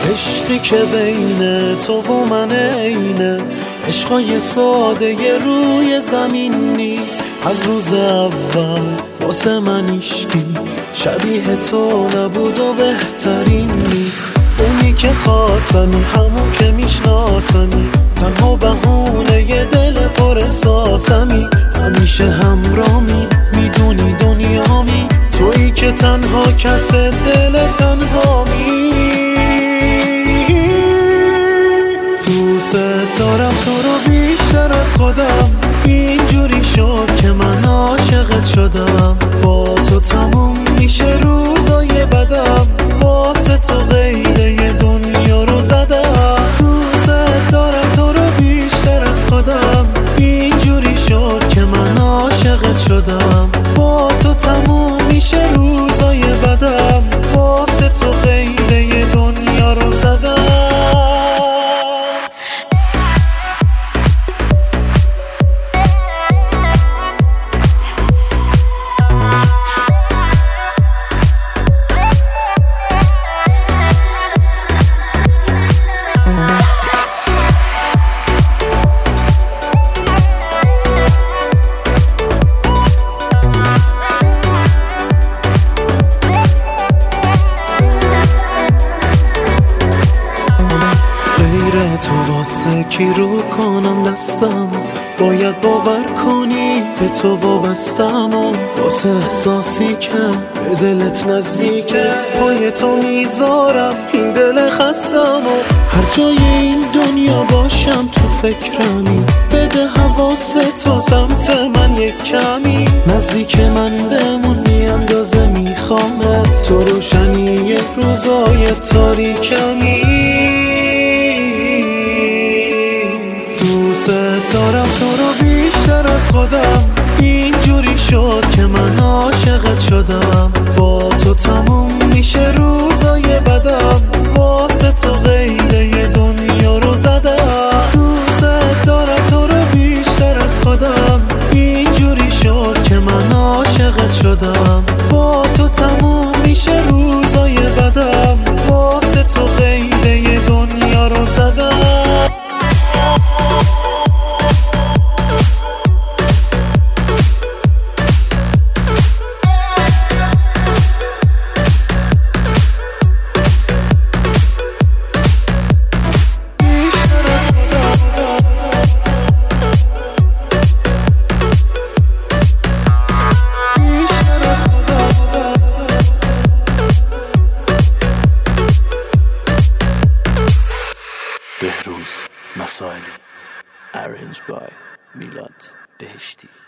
عشقی که بین تو و من عینه، عشقای ساده ی روی زمین نیست. از روز اول واسه من عشقی شبیه تو نبود و بهترین نیست. اونی که خواستمی، همون که میشناسمی، تنها بهونه ی دل پر احساسمی. همیشه همرامی، میدونی دنیامی، تویی که تنها کس دل تنهامی. دوست دارم تو رو بیشتر از خودم، اینجوری شد که من عاشقت شدم. با تو تموم میشه روزای بدم، واسه تو غیره ی دنیا رو زدم. دوست دارم تو رو بیشتر از خودم، اینجوری شد که من عاشقت شدم. با تو تموم میشه روزای بدم، واسه تو غیره ی دنیا رو زدم. تو واسه کی رو کنم دستم، باید باور کنی به تو وابستم. و واسه احساسی که به دلت نزدیکه، پای تو میذارم این دل خستم. و هر جای این دنیا باشم تو فکرمی، بده حواس تو سمت من یک کمی. نزدیک من بمون بی اندازه میخوامت، تو روشنی روزای تاریکمی. دوست دارم تو رو بیشتر از خودم، اینجوری شد که من عاشقت شدم. با تو تموم میشه روزای بدم، واسه تو غیره ی دنیا رو زدم. دوست دارم تو رو بیشتر از خودم، اینجوری شد که من عاشقت شدم. با تو تموم میشه روزای بدم، واسه تو غیره ی دنیا رو زدم. بهروز مسائلی Arranged by میلاد بهشتی.